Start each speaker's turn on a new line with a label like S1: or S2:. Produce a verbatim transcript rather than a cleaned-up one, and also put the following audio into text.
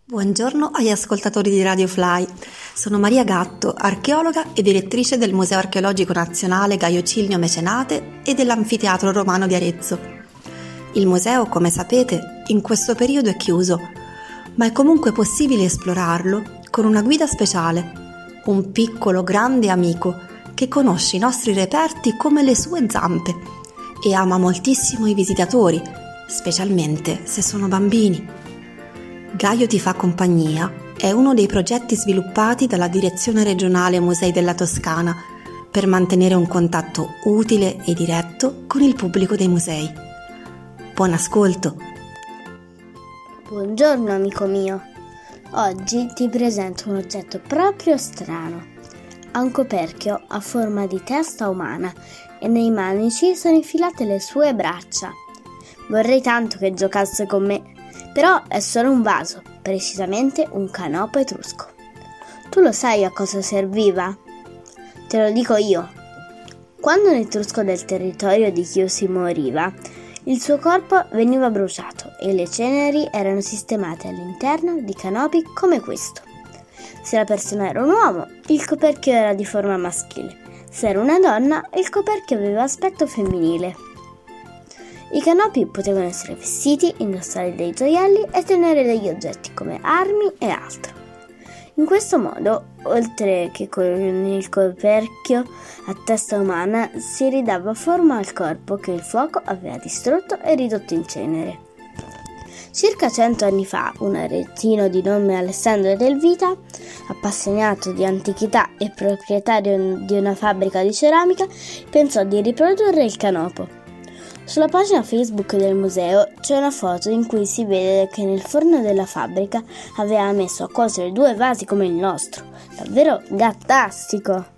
S1: Buongiorno agli ascoltatori di Radio Fly. Sono Maria Gatto, archeologa e direttrice del Museo Archeologico Nazionale Gaio Cilnio Mecenate e dell'Anfiteatro Romano di Arezzo. Il museo, come sapete, in questo periodo è chiuso, ma è comunque possibile esplorarlo con una guida speciale, un piccolo grande amico che conosce i nostri reperti come le sue zampe e ama moltissimo i visitatori, specialmente se sono bambini. Gaio ti fa compagnia è uno dei progetti sviluppati dalla Direzione Regionale Musei della Toscana per mantenere un contatto utile e diretto con il pubblico dei musei. Buon ascolto!
S2: Buongiorno amico mio, oggi ti presento un oggetto proprio strano. Ha un coperchio a forma di testa umana e nei manici sono infilate le sue braccia. Vorrei tanto che giocasse con me, però è solo un vaso, precisamente un canopo etrusco. Tu lo sai a cosa serviva? Te lo dico io. Quando un etrusco del territorio di Chiusi moriva, il suo corpo veniva bruciato e le ceneri erano sistemate all'interno di canopi come questo. Se la persona era un uomo, il coperchio era di forma maschile. Se era una donna, il coperchio aveva aspetto femminile. I canopi potevano essere vestiti, indossare dei gioielli e tenere degli oggetti come armi e altro. In questo modo, oltre che con il coperchio a testa umana, si ridava forma al corpo che il fuoco aveva distrutto e ridotto in cenere. Circa cento anni fa, un aretino di nome Alessandro Del Vita, appassionato di antichità e proprietario di una fabbrica di ceramica, pensò di riprodurre il canopo. Sulla pagina Facebook del museo c'è una foto in cui si vede che nel forno della fabbrica aveva messo a cuocere due vasi come il nostro. Davvero gattastico!